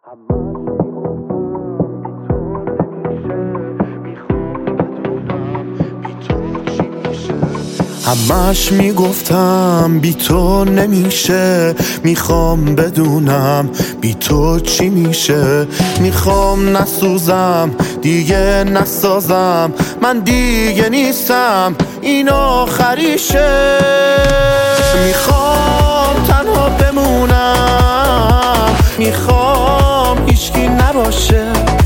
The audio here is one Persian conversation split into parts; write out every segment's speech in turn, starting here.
همش میگفتم بی تو نمیشه، میخوام بدونم بی تو چی میشه. میخوام نسوزم دیگه نسازم، من دیگه نیستم این آخریشه. میخوام تنها بمونم، میخوام هیچکی نباشه،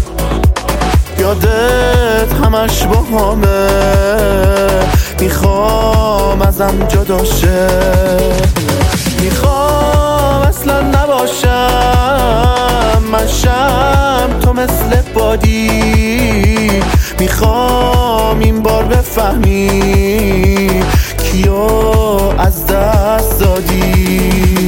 یادت همش باهامه، میخوام ازم جدا شه. میخوام اصلا نباشم من شم تو مثل بادی، میخوام این بار بفهمی کیو از دست دادی.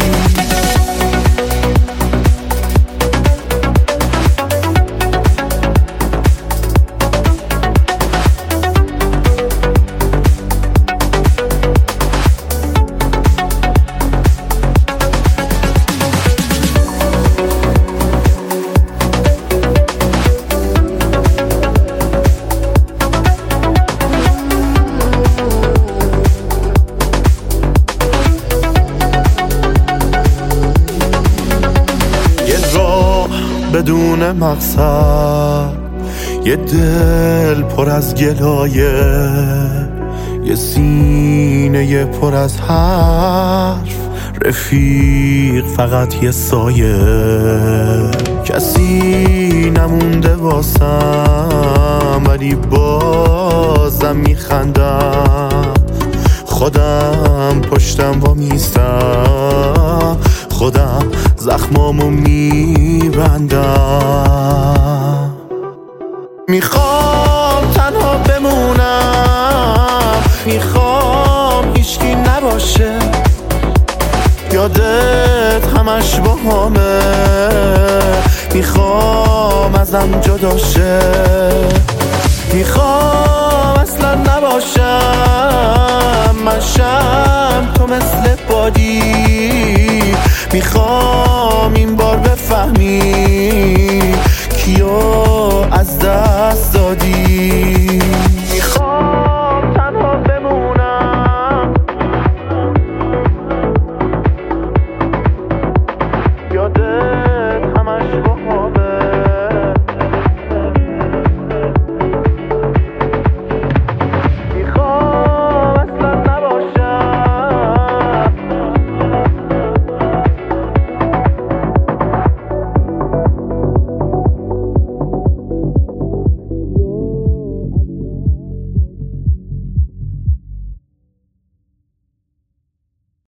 بدون مقصد، یه دل پر از گلایه، یه سینه پر از حرف، رفیق فقط یه سایه. کسی نمونده واسم ولی بازم میخندم، خودم پشتم و میستم، خودم زخمامو میبندم. میخوام تنها بمونم، میخوام هیچکی نباشه، یادت همش باهامه، میخوام ازم جدا شه. میخوام اصلا نباشم من شم تو مثل بادی، میخوام این بار بفهمی